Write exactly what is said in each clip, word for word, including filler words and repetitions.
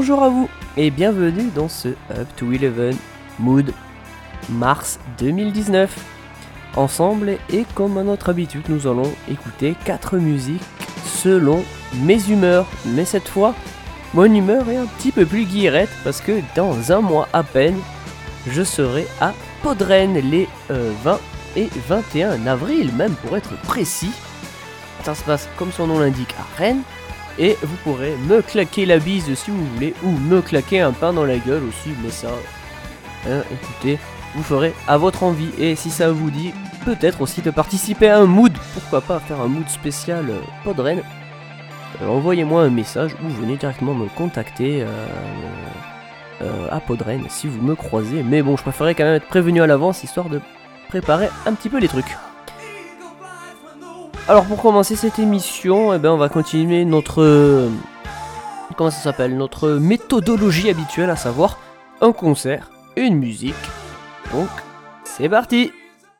Bonjour à vous et bienvenue dans ce Up to Eleven Mood mars deux mille dix-neuf. Ensemble et comme à notre habitude, nous allons écouter quatre musiques selon mes humeurs. Mais cette fois, mon humeur est un petit peu plus guillerette parce que dans un mois à peine, je serai à Podren les euh, vingt et vingt et un avril, même pour être précis. Ça se passe comme son nom l'indique à Rennes. Et vous pourrez me claquer la bise si vous voulez, ou me claquer un pain dans la gueule aussi, mais ça, hein, écoutez, vous ferez à votre envie. Et si ça vous dit, peut-être aussi de participer à un mood, pourquoi pas faire un mood spécial euh, Podren, euh, envoyez-moi un message ou venez directement me contacter euh, euh, à Podren si vous me croisez. Mais bon, je préférerais quand même être prévenu à l'avance, histoire de préparer un petit peu les trucs. Alors pour commencer cette émission, eh ben on va continuer notre euh, comment ça s'appelle notre méthodologie habituelle, à savoir un concert, une musique. Donc c'est parti.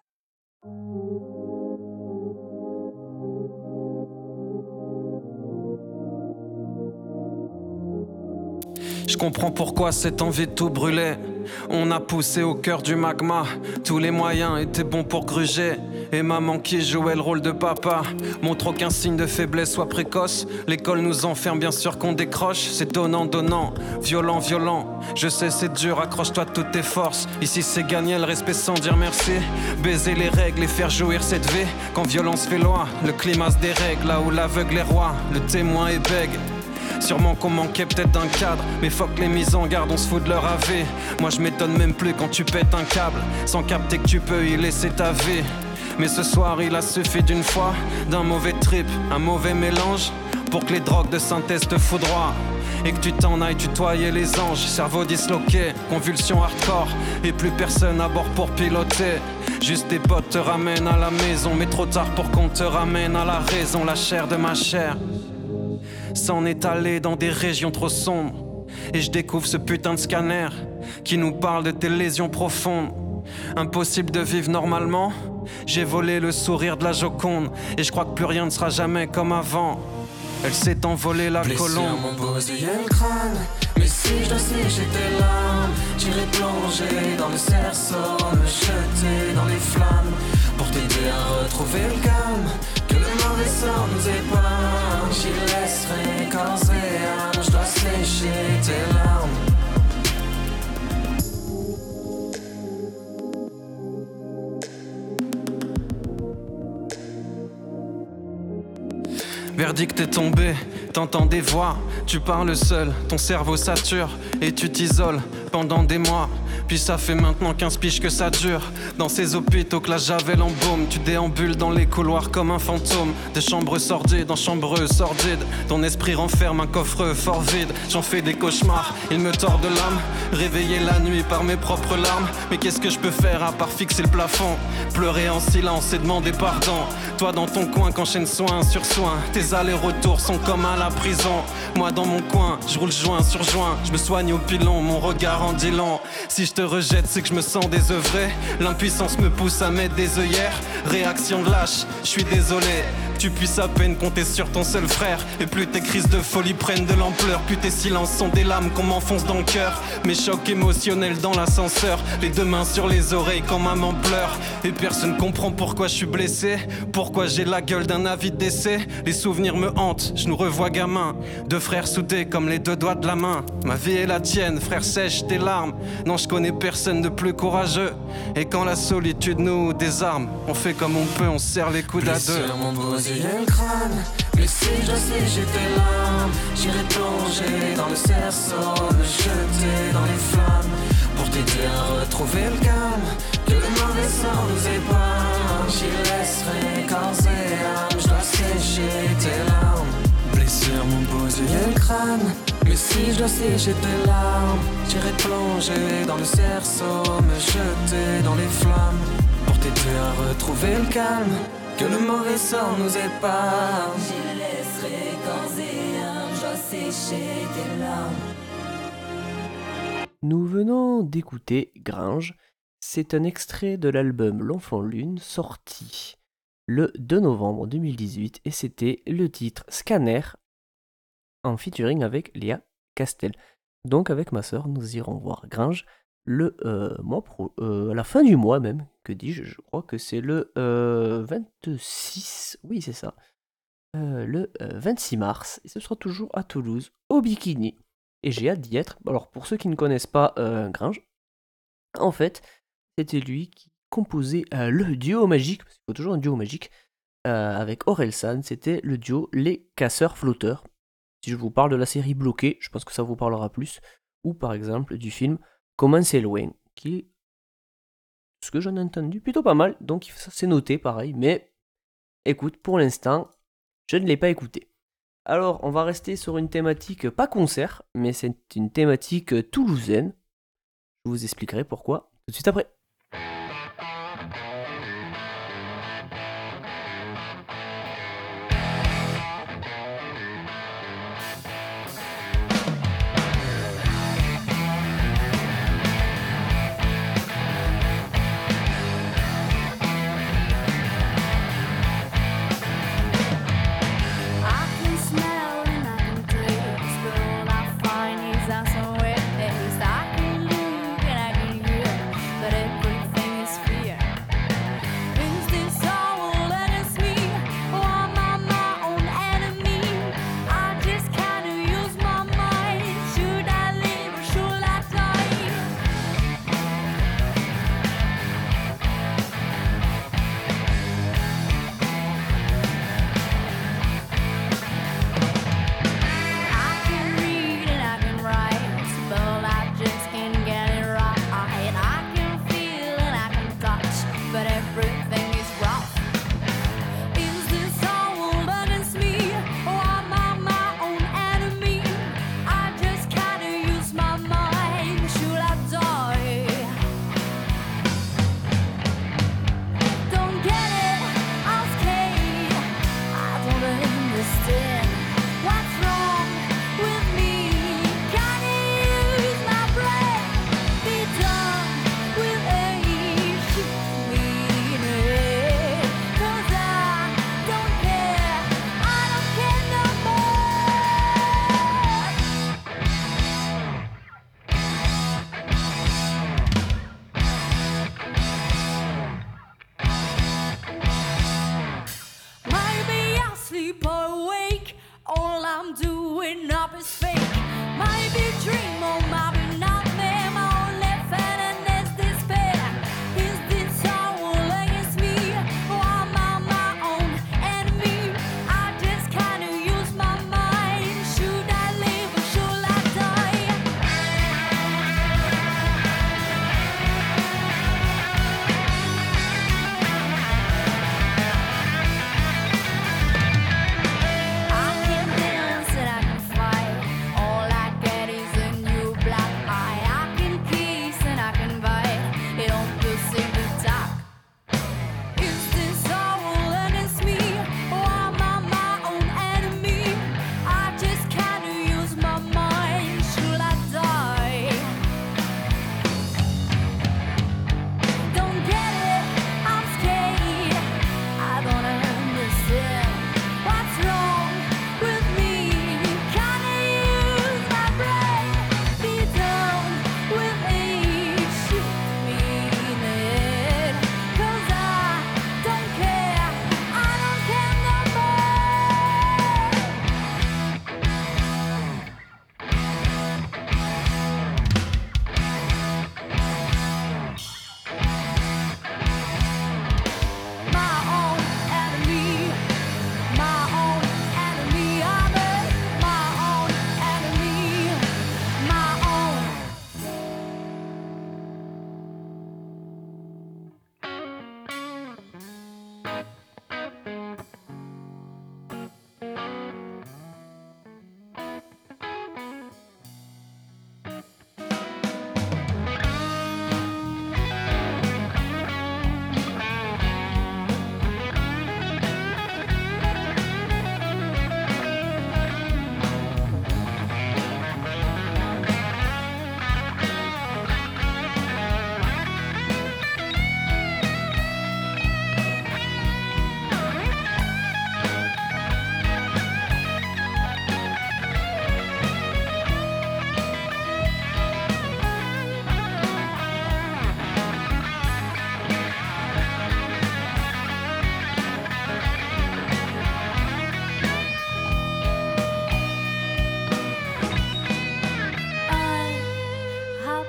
Je comprends pourquoi cette envie de tout brûler. On a poussé au cœur du magma. Tous les moyens étaient bons pour gruger. Et maman qui jouait le rôle de papa montre aucun signe de faiblesse soit précoce. L'école nous enferme, bien sûr qu'on décroche. C'est donnant, donnant, violent, violent. Je sais c'est dur, accroche-toi de toutes tes forces. Ici c'est gagner le respect sans dire merci. Baiser les règles et faire jouir cette vie. Quand violence fait loi, le climat se dérègle. Là où l'aveugle est roi, le témoin est bègue. Sûrement qu'on manquait peut-être d'un cadre. Mais fuck les mises en garde, on se fout de leur A V. Moi je m'étonne même plus quand tu pètes un câble sans capter que tu peux y laisser ta vie. Mais ce soir il a suffi d'une fois, d'un mauvais trip, un mauvais mélange, pour que les drogues de synthèse te foudroient et que tu t'en ailles tutoyer les anges. Cerveau disloqué, convulsion hardcore, et plus personne à bord pour piloter. Juste tes potes te ramènent à la maison, mais trop tard pour qu'on te ramène à la raison. La chair de ma chair s'en est allé dans des régions trop sombres. Et je découvre ce putain de scanner qui nous parle de tes lésions profondes. Impossible de vivre normalement. J'ai volé le sourire de la Joconde. Et je crois que plus rien ne sera jamais comme avant. Elle s'est envolée la Blessure, colombe. mon bousillé le crâne. Mais si je dois sécher tes larmes, j'irai plonger dans le cerceau, me jeter dans les flammes, pour t'aider à retrouver le calme. Que le mauvais sort nous épargne. J'y laisserai corps et âme. Je dois sécher tes larmes. Verdict est tombé, t'entends des voix, tu parles seul, ton cerveau sature et tu t'isoles pendant des mois. Puis ça fait maintenant quinze piges que ça dure. Dans ces hôpitaux que la javel embaume, tu déambules dans les couloirs comme un fantôme. Des chambres sordides en chambres sordides. Ton esprit renferme un coffre fort vide. J'en fais des cauchemars, il me tord de l'âme. Réveillé la nuit par mes propres larmes. Mais qu'est-ce que je peux faire à part fixer le plafond? Pleurer en silence et demander pardon. Toi dans ton coin qu'enchaîne soin sur soin. Tes allers-retours sont comme à la prison. Moi dans mon coin, je roule joint sur joint. Je me soigne au pilon, mon regard en dit long. Si je te rejette, c'est que je me sens désœuvré. L'impuissance me pousse à mettre des œillères. Réaction de lâche, je suis désolé. Tu puisses à peine compter sur ton seul frère. Et plus tes crises de folie prennent de l'ampleur, plus tes silences sont des lames qu'on m'enfonce dans le cœur. Mes chocs émotionnels dans l'ascenseur, les deux mains sur les oreilles quand maman pleure. Et personne comprend pourquoi je suis blessé, pourquoi j'ai la gueule d'un avis de décès. Les souvenirs me hantent, je nous revois gamins, deux frères soudés comme les deux doigts de la main. Ma vie est la tienne, frère, sèche tes larmes. Non, je connais personne de plus courageux. Et quand la solitude nous désarme, on fait comme on peut, on serre les coudes à deux. Blessure, mon bousillé le crâne. Mais si je dois sécher tes larmes, j'irai plonger dans le cerceau, me jeter dans les flammes, pour t'aider à retrouver le calme. Que le mauvais sort nous épargne. J'y laisserai corps et âme. Je dois sécher tes larmes. Blessure, mon bousillé le crâne. Mais si je dois sécher tes larmes, j'irai plonger dans le cerceau, me jeter dans les flammes, pour t'aider à retrouver le calme. Que le mauvais sort nous épargne. J'y laisserai corps et âme. Je dois sécher tes larmes. Nous venons d'écouter Gringe. C'est un extrait de l'album L'Enfant Lune, sorti le deux novembre deux mille dix-huit, et c'était le titre Scanner en featuring avec Léa Castel. Donc avec ma sœur, nous irons voir Gringe le euh, mois pro, euh, à la fin du mois même, que dis-je, je crois que c'est le euh, vingt-six, oui c'est ça, euh, le euh, vingt-six mars, et ce sera toujours à Toulouse, au Bikini, et j'ai hâte d'y être. Alors pour ceux qui ne connaissent pas euh, Gringe, en fait, c'était lui qui composait euh, le duo magique, parce qu'il faut toujours un duo magique, euh, avec Orelsan, c'était le duo Les Casseurs Flotteurs. Si je vous parle de la série Bloquée, je pense que ça vous parlera plus, ou par exemple du film Comment c'est loin, qui est, ce que j'en ai entendu, plutôt pas mal, donc ça c'est noté pareil, mais écoute, pour l'instant, je ne l'ai pas écouté. Alors, on va rester sur une thématique, pas concert, mais c'est une thématique toulousaine. Je vous expliquerai pourquoi tout de suite après. I can smell and I can taste, but all I find is that some wet taste. I can look and I can hear, but it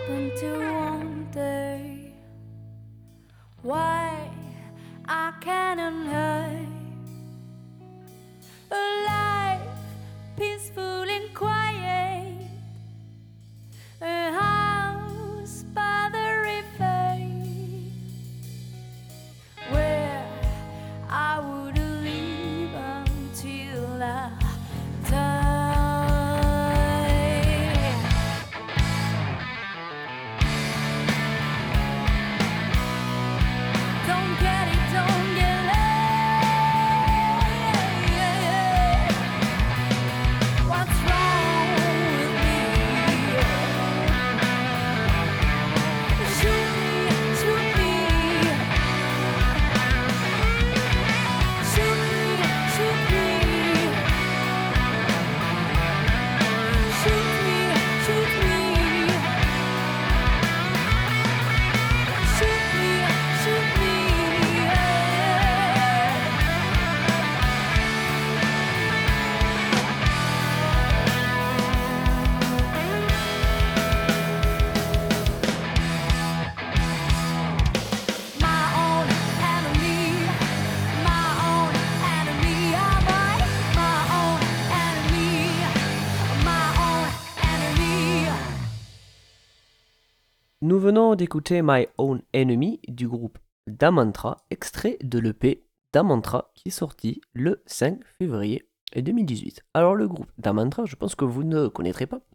happen to wonder why I cannot hide a life peaceful and quiet, a house by the river where I would live until I die. Don't get it, don't get it. What's wrong with me? Shoot me, shoot me. Shoot me, shoot me. Shoot me, shoot me. Shoot me, shoot me. My own enemy, my own enemy, am I? My own enemy, my own enemy. Nous venons d'écouter My Own Enemy du groupe Damantra, extrait de l'E P Damantra qui est sorti le cinq février deux mille dix-huit. Alors le groupe Damantra, je pense que vous ne connaîtrez pas.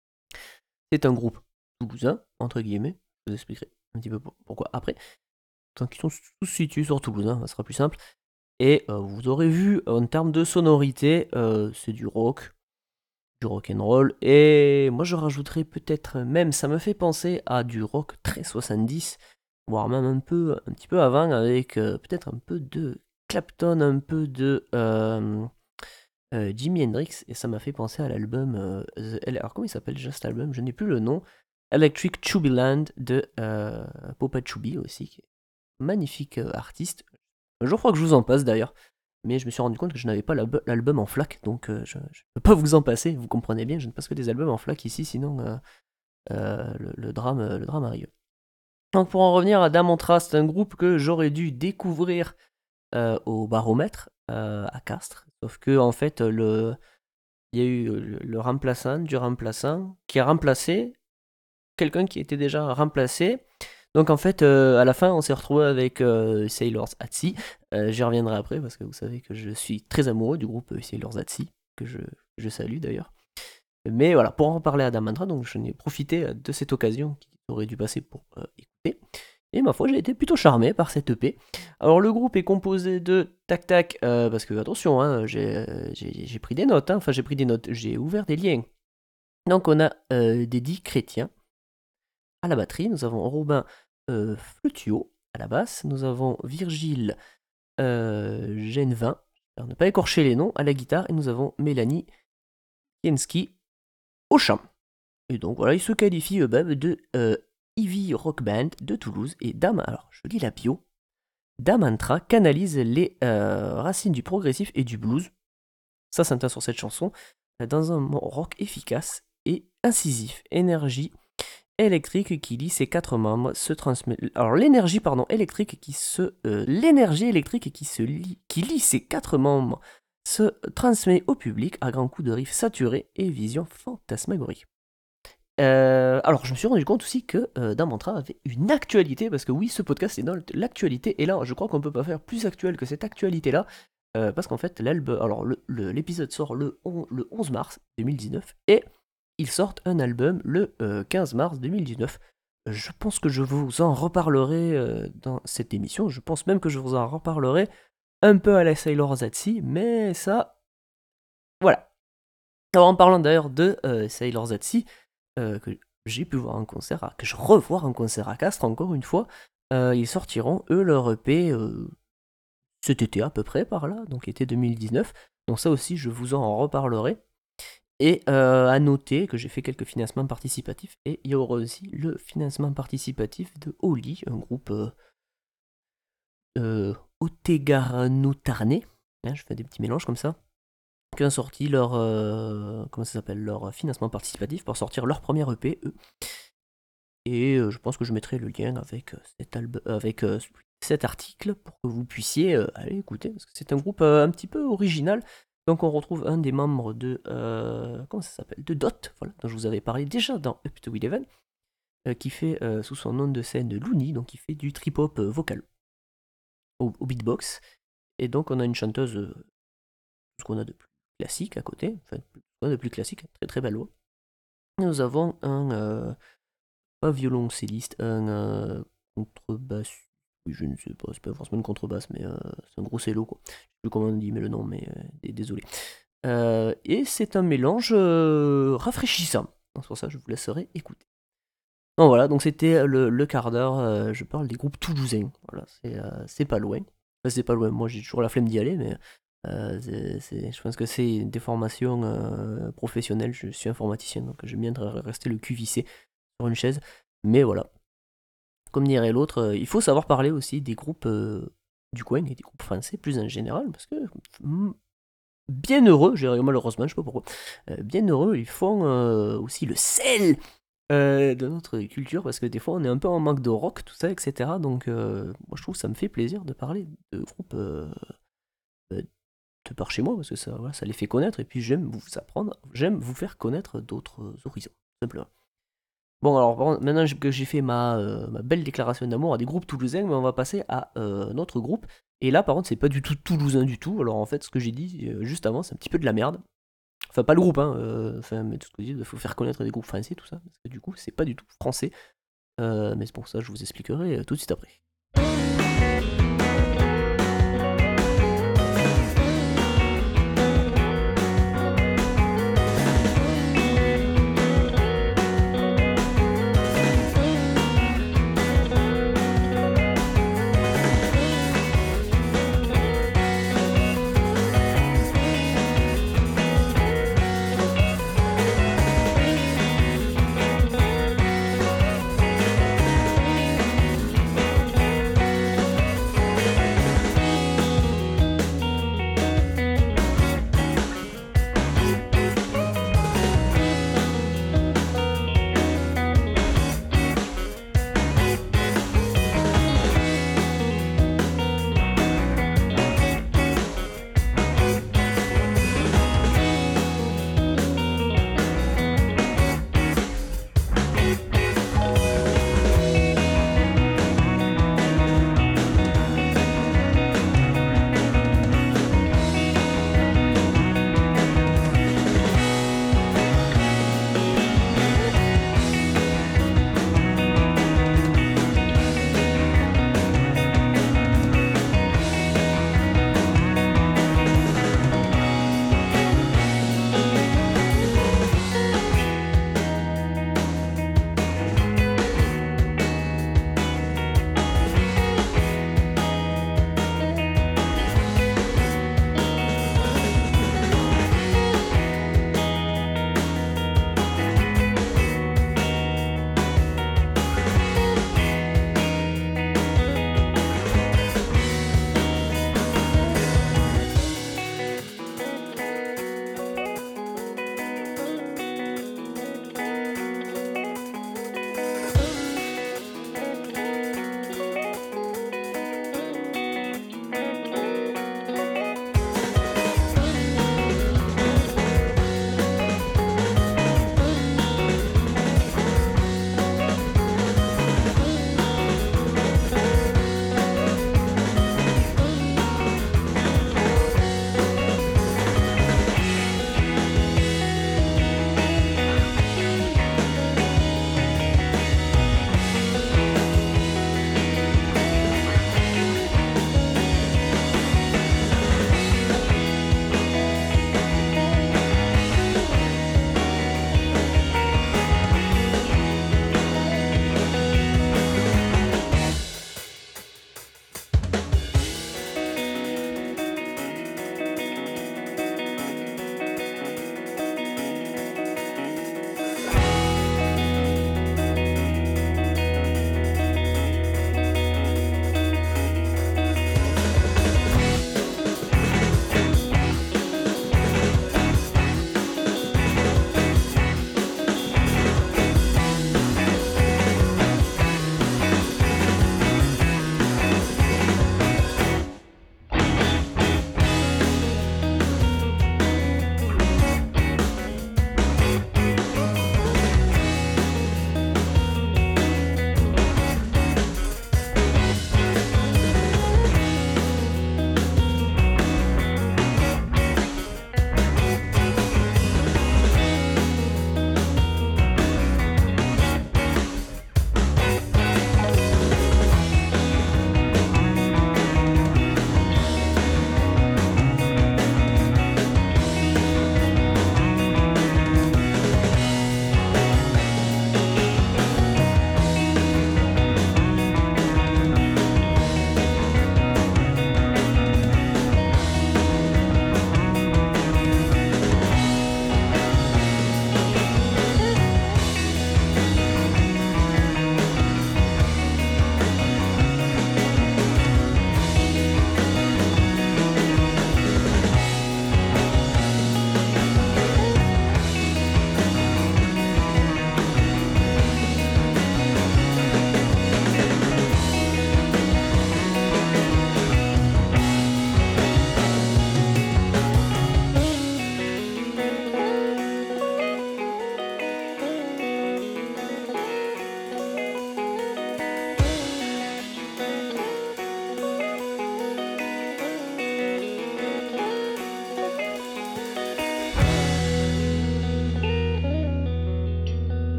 C'est un groupe toulousain, entre guillemets, je vous expliquerai un petit peu pour- pourquoi après. Donc ils sont tous situés sur Toulouse, hein, ça sera plus simple. Et euh, vous aurez vu, en termes de sonorité, euh, c'est du rock, du rock and roll. Et moi je rajouterais peut-être même, ça me fait penser à du rock très soixante-dix, voire même un peu, un petit peu avant, avec euh, peut-être un peu de Clapton, un peu de euh, euh, Jimi Hendrix. Et ça m'a fait penser à l'album, euh, The- alors comment il s'appelle déjà cet album? Je n'ai plus le nom. Electric Chubbyland de euh, Popa Chubby aussi, qui est un magnifique euh, artiste. Je crois que je vous en passe d'ailleurs, mais je me suis rendu compte que je n'avais pas l'albu- l'album en FLAC, donc euh, je ne peux pas vous en passer, vous comprenez bien, je ne passe que des albums en FLAC ici, sinon euh, euh, le, le drame, euh, le drame arrive. Donc pour en revenir à Damantra, c'est un groupe que j'aurais dû découvrir euh, au Baromètre euh, à Castres, sauf que en fait le, il y a eu le, le remplaçant du remplaçant qui a remplacé quelqu'un qui était déjà remplacé. Donc en fait, euh, à la fin, on s'est retrouvé avec euh, Sailors at Sea. Euh, J'y reviendrai après parce que vous savez que je suis très amoureux du groupe euh, Sailors at Sea, que je, je salue d'ailleurs. Mais voilà, pour en parler à Damantra, donc je n'ai profité euh, de cette occasion qui aurait dû passer pour euh, écouter. Et ma foi, j'ai été plutôt charmé par cette E P. Alors le groupe est composé de tac tac, euh, parce que attention, hein, j'ai euh, j'ai- j'ai pris des notes, hein, enfin j'ai pris des notes, j'ai ouvert des liens. Donc on a euh, Dédi Chrétien à la batterie, nous avons Robin euh, Flutio à la basse, nous avons Virgile euh, Genvin, j'espère ne pas écorcher les noms, à la guitare, et nous avons Mélanie Kienski au chant. Et donc voilà, ils se qualifient eux-mêmes de euh, Ivy Rock Band de Toulouse, et Dam, alors je lis la bio, Damantra canalise les euh, racines du progressif et du blues, ça s'entend sur cette chanson, dans un rock efficace et incisif, énergie électrique qui lie ses quatre membres se transmet. Alors l'énergie pardon électrique qui se euh, l'énergie électrique qui se lie qui lie ses quatre membres se transmet au public à grands coups de riffs saturés et vision fantasmagorique. Euh, alors je me suis rendu compte aussi que euh, Damantra avait une actualité parce que oui ce podcast est dans l'actualité et là je crois qu'on peut pas faire plus actuel que cette actualité là euh, parce qu'en fait l'album alors le- le- l'épisode sort le, on- le onze mars deux mille dix-neuf et ils sortent un album le euh, quinze mars deux mille dix-neuf. Je pense que je vous en reparlerai euh, dans cette émission. Je pense même que je vous en reparlerai un peu à la Sailors at Sea, mais ça, voilà. Alors en parlant d'ailleurs de euh, Sailors at Sea, euh, que j'ai pu voir en concert, à- que je revois en concert à Castres encore une fois, euh, ils sortiront eux leur E P euh, cet été à peu près par là, donc été deux mille dix-neuf. Donc ça aussi je vous en reparlerai. Et euh, à noter que j'ai fait quelques financements participatifs. Et il y aura aussi le financement participatif de Oli, un groupe euh, euh, Otegarano-Tarnais. Hein, je fais des petits mélanges comme ça. Qui ont sorti leur, euh, comment ça s'appelle, leur financement participatif pour sortir leur première E P, eux. et euh, je pense que je mettrai le lien avec, euh, cet, alb- avec euh, cet article pour que vous puissiez euh, aller écouter, parce que c'est un groupe euh, un petit peu original. Donc on retrouve un des membres de... euh, comment ça s'appelle De Dot, voilà, dont je vous avais parlé déjà dans Up to Eleven, euh, qui fait euh, sous son nom de scène Looney, donc il fait du trip-hop euh, vocal au, au beatbox. Et donc on a une chanteuse, euh, ce qu'on a de plus classique à côté, enfin, ce qu'on a de plus classique, très très belle voix. Et nous avons un, euh, pas violoncelliste, un euh, contrebasse, oui je ne sais pas, c'est pas forcément une contrebasse, mais euh, c'est un gros cello quoi. Je sais plus comment on dit mais le nom, mais euh, d- désolé. Euh, et c'est un mélange euh, rafraîchissant, donc c'est pour ça que je vous laisserai écouter. Donc voilà, donc c'était le, le quart d'heure, euh, je parle des groupes toulousains, voilà, c'est euh, c'est pas loin. Enfin, c'est pas loin, moi j'ai toujours la flemme d'y aller, mais euh, c'est- c'est- je pense que c'est des formations euh, professionnelles, je suis informaticien, donc j'aime bien tra- rester le cul vissé sur une chaise, mais voilà, comme dirait l'autre, euh, il faut savoir parler aussi des groupes euh, du coin et des groupes français plus en général, parce que mm, bien heureux, j'ai malheureusement, je sais pas pourquoi, euh, bien heureux, ils font euh, aussi le sel euh, de notre culture, parce que des fois on est un peu en manque de rock, tout ça, et cetera. Donc euh, moi je trouve que ça me fait plaisir de parler de groupes euh, euh, de par chez moi, parce que ça, voilà, ça les fait connaître, et puis j'aime vous apprendre, j'aime vous faire connaître d'autres horizons, tout simplement. Bon, alors par contre, maintenant que j'ai fait ma, euh, ma belle déclaration d'amour à des groupes toulousains, mais on va passer à euh, notre groupe. Et là, par contre, c'est pas du tout toulousain du tout. Alors en fait, ce que j'ai dit euh, juste avant, c'est un petit peu de la merde. Enfin, pas le groupe, hein. euh, Enfin, mais tout ce que je dis, il faut faire connaître des groupes français, tout ça. Parce que du coup, c'est pas du tout français. Euh, mais c'est pour ça que je vous expliquerai euh, tout de suite après.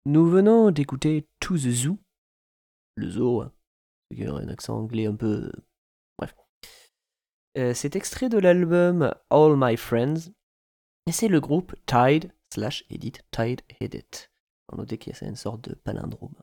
Nous venons d'écouter To the Zoo, le zoo, hein, qui a un accent anglais un peu... Bref. Euh, c'est extrait de l'album All My Friends, et c'est le groupe Tide, slash edit, Tide Edit. On noter qu'il y a une sorte de palindrome.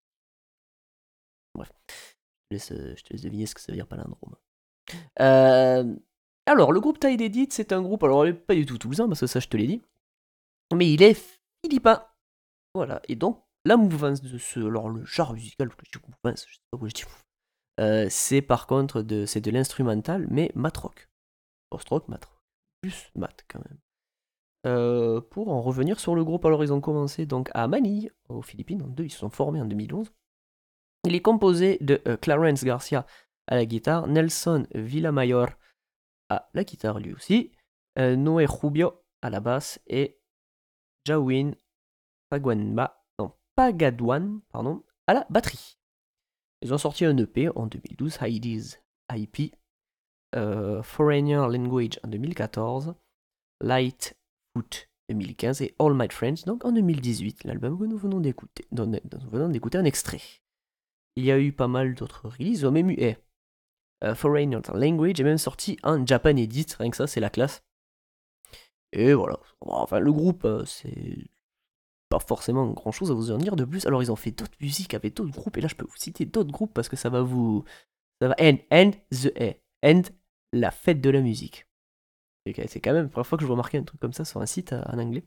Bref, je te laisse, je te laisse deviner ce que ça veut dire palindrome. Euh, alors, le groupe Tide Edit, c'est un groupe, alors il n'est pas du tout toulousain, parce que ça je te l'ai dit, mais il est philippin. Voilà, et donc, la mouvance de ce. Alors, le genre musical, parce que je dis mouvance, je sais pas pourquoi je dis mouvance. Euh, c'est par contre de, c'est de l'instrumental, mais mat-rock. Post-rock, mat-rock. Plus mat quand même. Euh, pour en revenir sur le groupe, alors ils ont commencé donc à Manille, aux Philippines, en deux, ils se sont formés en deux mille onze. Il est composé de euh, Clarence Garcia à la guitare, Nelson Villamayor à la guitare lui aussi, euh, Noé Rubio à la basse et Jawin Paguanba, non, Pagaduan, pardon, à la batterie. Ils ont sorti un E P en deux mille douze, Heidi's I P, euh, Foreigner Language en deux mille quatorze, Light Foot deux mille quinze et All My Friends, donc en deux mille dix-huit, l'album que nous venons d'écouter, dont nous venons d'écouter un extrait. Il y a eu pas mal d'autres releases, ils ont même eu eh, uh, Foreigner Language est même sorti en Japan Edit, rien que ça, c'est la classe. Et voilà, enfin le groupe, euh, c'est pas forcément grand chose à vous en dire de plus. Alors ils ont fait d'autres musiques avec d'autres groupes, et là je peux vous citer d'autres groupes parce que ça va vous. Ça va end, end the eh, end la fête de la musique. C'est quand même la première fois que je vois marquer un truc comme ça sur un site en anglais.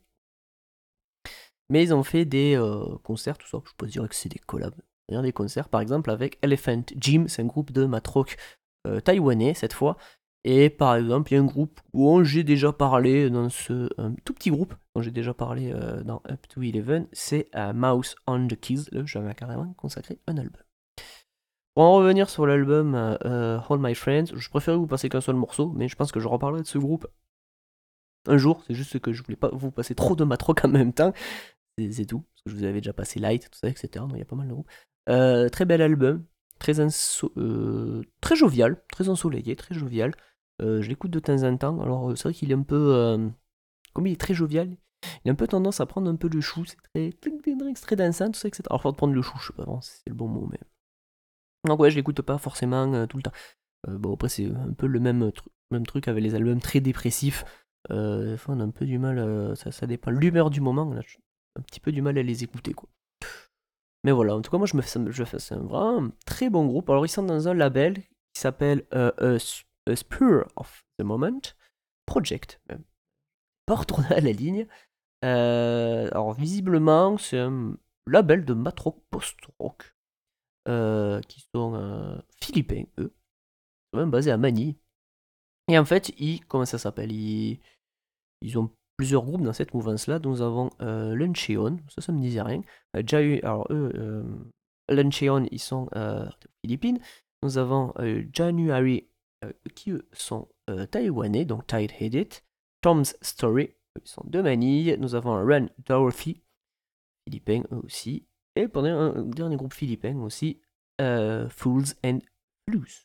Mais ils ont fait des euh, concerts, tout ça, je peux dire que c'est des collabs. C'est-à-dire des concerts par exemple avec Elephant Gym, c'est un groupe de mat-rock euh, taïwanais cette fois. Et par exemple, il y a un groupe où j'ai déjà parlé dans ce un tout petit groupe dont j'ai déjà parlé euh, dans Up to Eleven, c'est euh, Mouse on the Keys. Là, j'avais carrément consacré un album. Pour en revenir sur l'album euh, All My Friends, je préférais vous passer qu'un seul morceau, mais je pense que je reparlerai de ce groupe un jour. C'est juste que je voulais pas vous passer trop de matrock en même temps. C'est, c'est tout, parce que je vous avais déjà passé Light, tout ça, et cetera. Donc il y a pas mal de groupes. Euh, très bel album, très, inso- euh, très jovial, très ensoleillé, très jovial. Euh, je l'écoute de temps en temps. Alors, c'est vrai qu'il est un peu. Euh, comme il est très jovial, il a un peu tendance à prendre un peu le chou. C'est très. Très dansant, tout ça, et cetera. Alors, faut prendre le chou, je sais pas vraiment si c'est le bon mot, mais. Donc, ouais, je l'écoute pas forcément euh, tout le temps. Euh, bon, après, c'est un peu le même, tru- même truc avec les albums très dépressifs. Euh, des fois, on a un peu du mal. Euh, ça, ça dépend. L'humeur du moment, là, j'ai un petit peu du mal à les écouter, quoi. Mais voilà, en tout cas, moi, je me fais, je fais c'est un vraiment un très bon groupe. Alors, ils sont dans un label qui s'appelle euh, euh, A Spur of the Moment Project, même. Pas retourner à la ligne. Euh, alors, visiblement, c'est un label de mat-rock post-rock euh, qui sont euh, philippins, eux. Ils sont même basés à Manille. Et en fait, ils, comment ça s'appelle ils, ils ont plusieurs groupes dans cette mouvance-là. Nous avons euh, Luncheon, ça, ça me disait rien. Euh, Jayu- alors, eux, euh, Luncheon, ils sont euh, aux Philippines. Nous avons euh, January, euh, qui eux sont euh, taïwanais, donc Tide-Headed. Tom's Story, eux, ils sont de Manille. Nous avons Run Dorothy, philippins eux aussi. Et pour un, un dernier groupe philippin aussi, euh, Fools and Blues.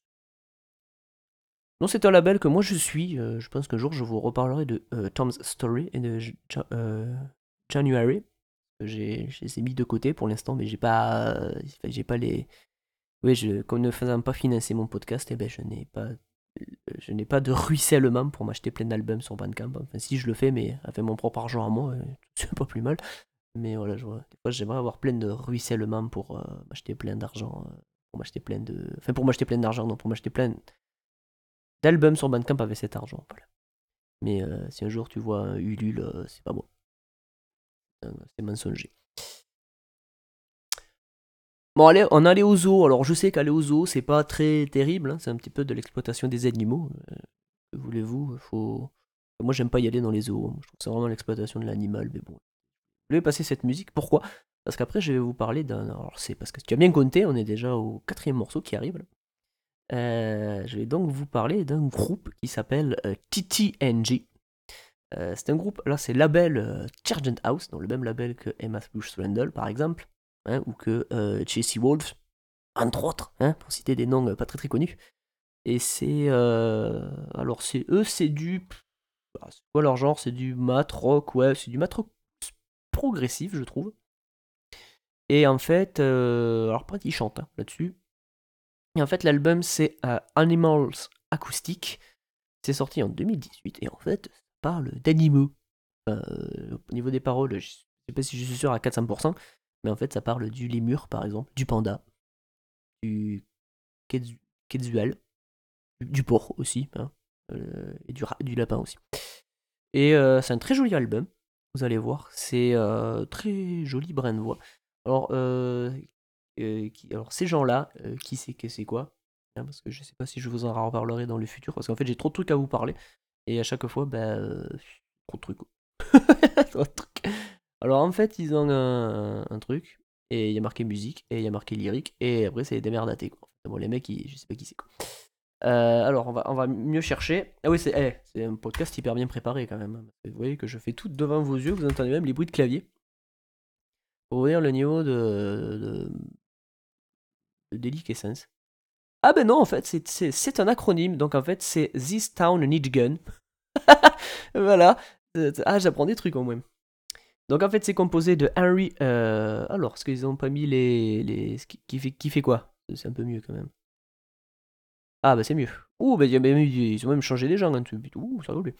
Donc c'est un label que moi je suis. Euh, je pense qu'un jour je vous reparlerai de euh, Tom's Story et de ja- euh, January. J'ai, je les ai mis de côté pour l'instant, mais j'ai pas, euh, j'ai pas les. Oui, je, comme ne faisant pas financer mon podcast, eh ben je n'ai pas, je n'ai pas de ruissellement pour m'acheter plein d'albums sur Bandcamp. Enfin, si je le fais, mais avec mon propre argent à moi, euh, c'est pas plus mal. Mais voilà, je vois. Des fois, j'aimerais avoir plein de ruissellement pour euh, m'acheter plein d'argent, euh, pour m'acheter plein de, enfin pour m'acheter plein d'argent, non, pour m'acheter plein d'albums sur Bandcamp avec cet argent. Voilà. Mais euh, si un jour tu vois un Ulule, euh, c'est pas bon. Euh, C'est mensonger. Bon, allez, on allait au zoo. Alors, je sais qu'aller au zoo, c'est pas très terrible. Hein, c'est un petit peu de l'exploitation des animaux. Euh, que voulez-vous faut... Moi, j'aime pas y aller dans les zoos. Hein. Je trouve que c'est vraiment l'exploitation de l'animal. Mais bon. Je vais passer cette musique. Pourquoi? Parce qu'après, je vais vous parler d'un. Alors, c'est parce que tu as bien compté, on est déjà au quatrième morceau qui arrive. Là. Euh, je vais donc vous parler d'un groupe qui s'appelle euh, T T N G. Euh, c'est un groupe, là c'est label euh, Chargent House, donc le même label que Emma Bush Randall par exemple, hein, ou que euh, Jesse Wolf, entre autres, hein, pour citer des noms euh, pas très très connus. Et c'est. Euh, alors c'est eux, c'est du. Ah, c'est quoi leur genre? C'est du mat rock, ouais, c'est du mat rock progressif, je trouve. Et en fait, euh, alors pas il chante hein, là-dessus. Et en fait, l'album c'est euh, Animals Acoustic. C'est sorti en deux mille dix-huit et en fait, ça parle d'animaux. Euh, au niveau des paroles, je sais pas si je suis sûr à quatre cents pour cent, mais en fait, ça parle du lémur par exemple, du panda, du quetzu- quetzuel, du, du porc aussi, hein, euh, et du, ra- du lapin aussi. Et euh, c'est un très joli album, vous allez voir, c'est euh, très joli brin de voix. Alors, euh, euh, qui- alors ces gens-là, euh, qui c'est que c'est quoi hein, parce que je sais pas si je vous en reparlerai dans le futur, parce qu'en fait j'ai trop de trucs à vous parler, et à chaque fois, bah, euh, trop de trucs. quoi. Trop de trucs. Alors en fait, ils ont un, un truc, et il y a marqué musique, et il y a marqué lyrique, et après c'est des merdatés. Quoi. Bon, les mecs, ils- je sais pas qui c'est quoi. Euh, alors, on va, on va mieux chercher. Ah oui, c'est eh, c'est un podcast hyper bien préparé quand même. Vous voyez que je fais tout devant vos yeux, vous entendez même les bruits de clavier. Pour vous dire le niveau de, de, de déliquescence. Ah ben non, en fait, c'est- c'est c'est un acronyme. Donc en fait, c'est This Town Need Gun. Voilà. Euh, Ah, j'apprends des trucs au moins. Donc en fait, c'est composé de Henry. euh, Alors, est-ce qu'ils ont pas mis les. les... ce Qui, qui fait, qui fait quoi C'est un peu mieux quand même. Ah, bah c'est mieux. Ouh, bah, il y a même eu- ils ont même changé les gens. Hein. Ouh, ça roule.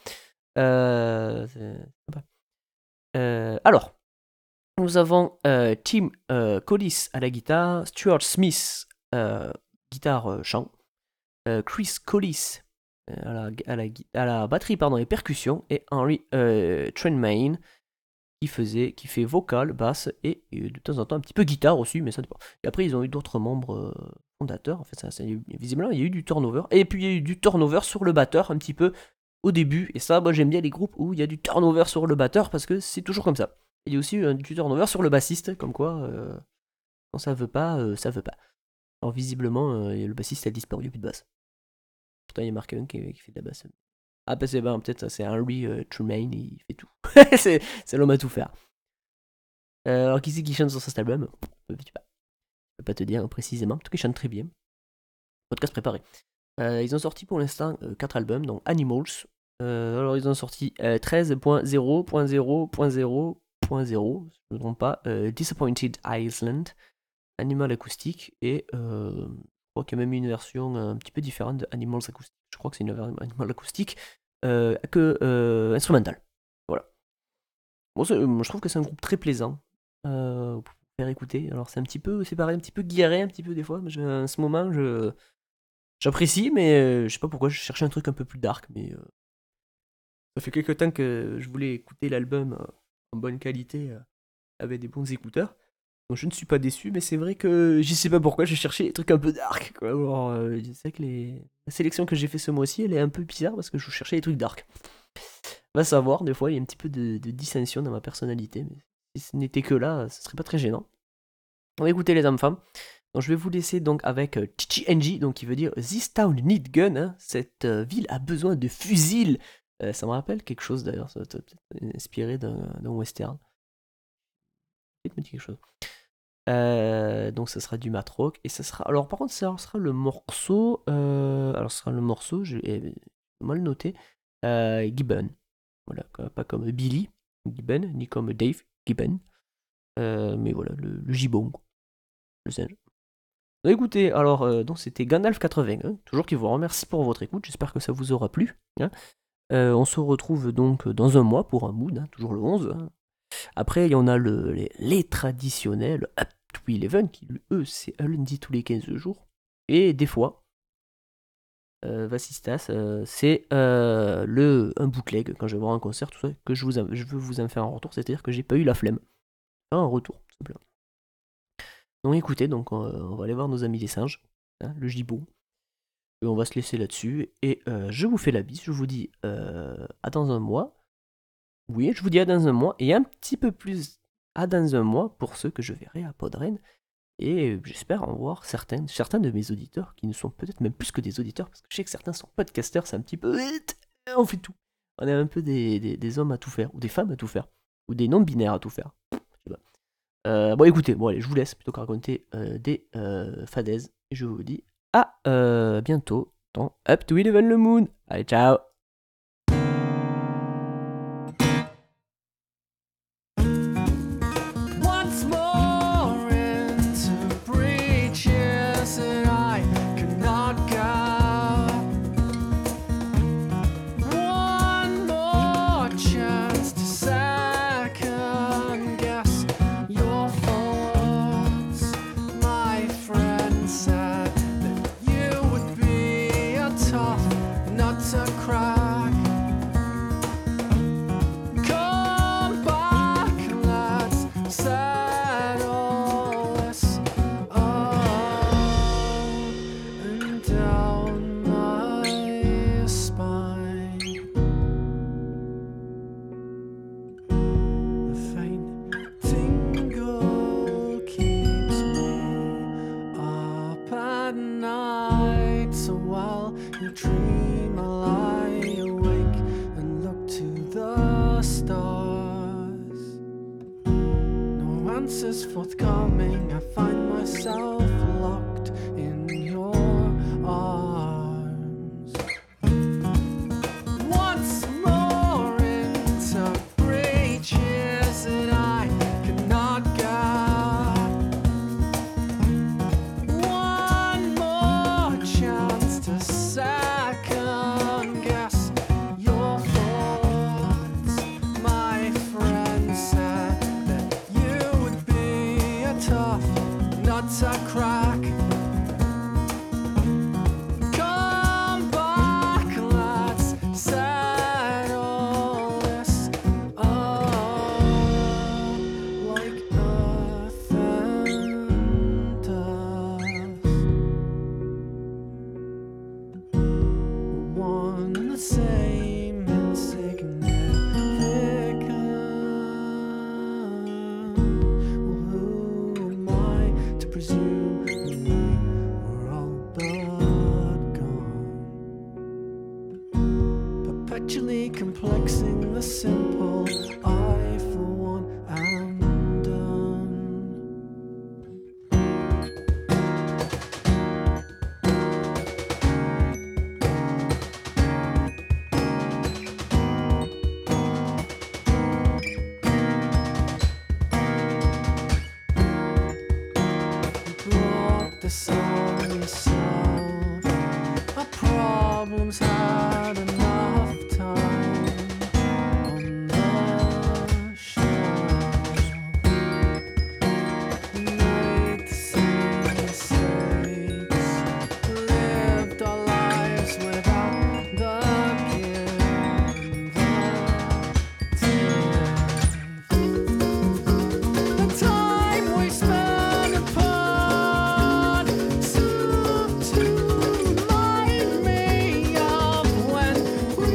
Euh, c'est sympa. Euh, alors, nous avons euh, Tim euh, Collis à la guitare, Stuart Smith euh, guitare euh, chant, euh, Chris Collis euh, à, la, à, la, à la batterie pardon, et percussions, et Henry euh, Tremaine qui faisait, qui fait vocal, basse et, et de temps en temps un petit peu guitare aussi, mais ça dépend. Et après ils ont eu d'autres membres euh, fondateurs. En fait, ça, ça, visiblement il y a eu du turnover, et puis il y a eu du turnover sur le batteur un petit peu au début. Et ça, moi j'aime bien les groupes où il y a du turnover sur le batteur parce que c'est toujours comme ça. Il y a aussi eu du turnover sur le bassiste, comme quoi euh, quand ça veut pas, euh, ça veut pas. Alors visiblement, euh, le bassiste a disparu, il n'y a plus de basse. Pourtant il y a Mark Hunt qui, qui fait de la basse. Ah bah c'est ben, peut-être c'est Henry euh, Tremaine, il fait tout. c'est, c'est l'homme à tout faire. Euh, alors qui c'est qui chante sur cet album Je peux pas, je peux pas te dire hein, précisément. En tout cas il chante très bien. Podcast préparé. Euh, ils ont sorti pour l'instant euh, quatre albums, donc Animals. Euh, alors ils ont sorti euh, treize point zéro point zéro point zéro point zéro, si je ne me trompe pas, euh, Disappointed Island, Animal Acoustic, et euh, je crois qu'il y a même une version un petit peu différente de Animals Acoustic. Je crois que c'est une version Animal Acoustic euh, que euh, instrumentale. Voilà. Bon, c'est- moi, je trouve que c'est un groupe très plaisant euh, pour faire écouter. Alors c'est un petit peu, c'est pareil, un petit peu guilleré un petit peu des fois, mais je- en ce moment je j'apprécie, mais euh, je sais pas pourquoi je cherchais un truc un peu plus dark, mais euh, ça fait quelques temps que je voulais écouter l'album euh, en bonne qualité euh, avec des bons écouteurs. Donc je ne suis pas déçu, mais c'est vrai que je sais pas pourquoi je cherchais des trucs un peu dark. Quoi. Alors, euh, je sais que les... la sélection que j'ai fait ce mois-ci, elle est un peu bizarre parce que je cherchais des trucs dark. Va savoir, des fois il y a un petit peu de, de dissension dans ma personnalité, mais si ce n'était que là, ce serait pas très gênant. On va écouter les hommes-femmes. Donc je vais vous laisser donc avec euh, T G N G, donc qui veut dire This town need gun. Hein. Cette euh, ville a besoin de fusils. Euh, ça me rappelle quelque chose d'ailleurs, ça doit peut-être inspiré d'un, d'un western. Peut-être me dit quelque chose. Euh, donc ça sera du mat rock et ça sera. Alors par contre ça sera le morceau. Euh, alors ce sera le morceau, j'ai mal noté. Euh, Gibbon. Voilà, pas comme Billy Gibbon ni comme Dave Gibbon. Euh, mais voilà, le, le gibbon, quoi. Le singe. Donc, écoutez, alors euh, donc c'était Gandalf quatre-vingts, hein, toujours qui vous remercie pour votre écoute. J'espère que ça vous aura plu. Hein. Euh, on se retrouve donc dans un mois pour un mood, hein, toujours le onze. Hein. Après, il y en a le, les, les traditionnels Up to eleven, qui eux, c'est un lundi tous les quinze jours. Et des fois, euh, Vassistas, euh, c'est euh, le, un bootleg, quand je vais voir un concert, tout ça, que je, vous, je veux vous en faire un retour, c'est-à-dire que j'ai pas eu la flemme. Enfin, un retour, tout simplement. Donc écoutez, donc, on, on va aller voir nos amis les singes, hein, le gibbon. Et on va se laisser là-dessus. Et euh, je vous fais la bise, je vous dis euh, à dans un mois. Oui, je vous dis à dans un mois, et un petit peu plus à dans un mois pour ceux que je verrai à Podren. Et j'espère en voir certains, certains de mes auditeurs, qui ne sont peut-être même plus que des auditeurs, parce que je sais que certains sont podcasters, c'est un petit peu... On fait tout. On est un peu des, des, des hommes à tout faire, ou des femmes à tout faire, ou des non-binaires à tout faire. Je sais pas. Euh, bon écoutez, bon allez, je vous laisse plutôt que raconter euh, des euh, fadaises, et je vous dis à euh, bientôt dans Up to eleven le Moon. Allez, ciao. Once more at night. So while you dream, I lie awake and look to the stars. No answers forthcoming, I find myself locked in your arms. Once more into breaches that I cannot guard. One more chance to second guess your thoughts. My friend said that you would be a tough nut to crack. Come back, let's settle this up like earth and dust. One and the same, insignificant. Well, who am I to presume that we were all but gone? Perpetually complexing the simple, I for one am done. Brought this on yourself. Our problems had enough time on the shelf. We made the same mistakes, lived our lives without the give and the take. The time we spent apart served to remind me of when we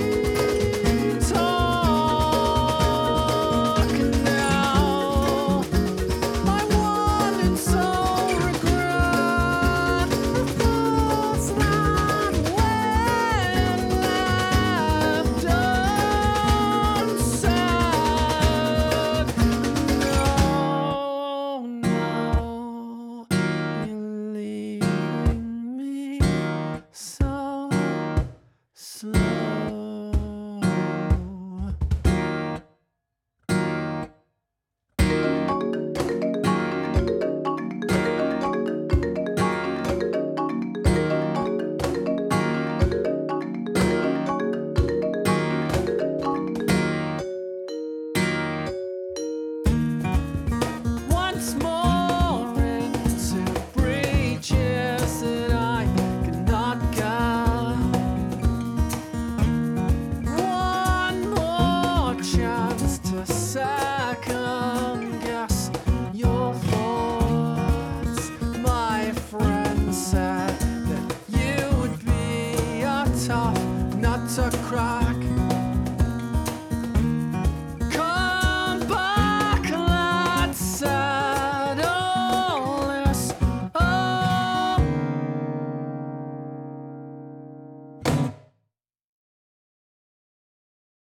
talk now. My one and sole regret, the thoughts that went left unsaid. No, no, you're leaving me so slow. Once more into breaches that I cannot guard. One more chance to second guess your thoughts. My friend said that you would be a tough nut to crack.